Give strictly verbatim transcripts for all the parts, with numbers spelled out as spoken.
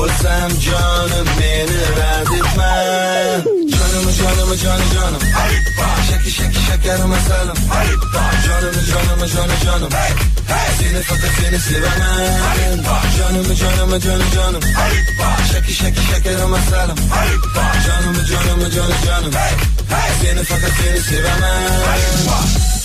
Bo'lsam jonim meni rad etma. Jonimni jonimni joni jonim. Shaki shaki shakarim asalim. Jonimni jonimni joni jonim. Seni faqat seni sevaman. Jonimni jonimni joni jonim. Shaki shaki shakarim asalim. Jonimni jonimni joni jonim. Seni faqat seni sevaman.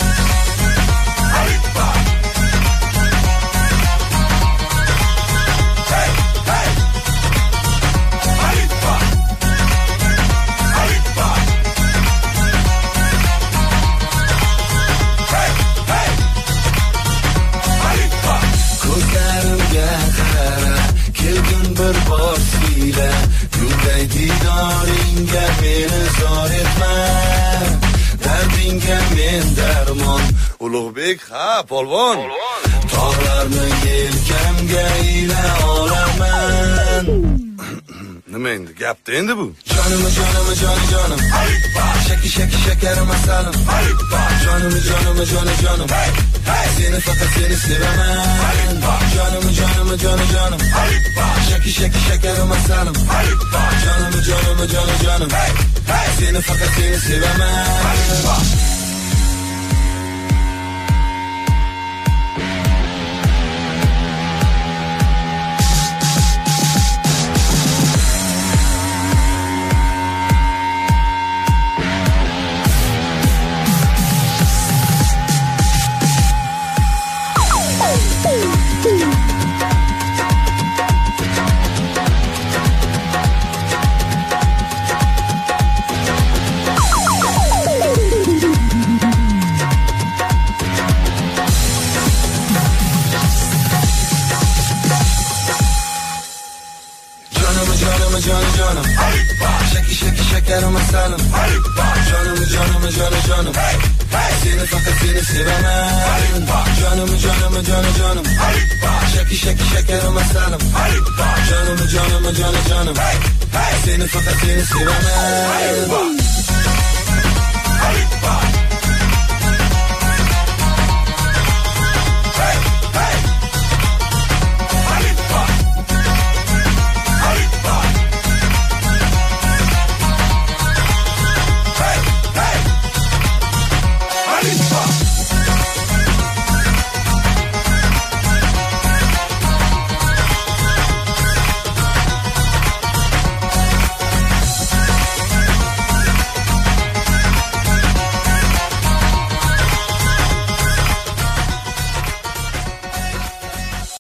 Bir bor siyla gulday didoringga meni zor etma. Dardingga men darmon. Ulug'bek, ha, polvon. Tog'larni yelkamga ila olaman. Nima endi gapda endi bu? Jonimni jonimni joni jonim. Shaki shaki shakarim asalim. Jonimni jonimni joni jonim. Seni faqat seni sevaman. Jonimni jonimni joni jonim. Shaki shaki shakarim asalim. Jonimni jonimni joni jonim. Seni faqat seni sevaman. Shaki shaki shakarim asalim. Jonimni jonimni joni jonim. Seni faqat seni sevaman. Jonimni jonimni joni jonim. Shaki shaki shakarim asalim. Jonimni jonimni joni jonim. Seni faqat seni sevaman.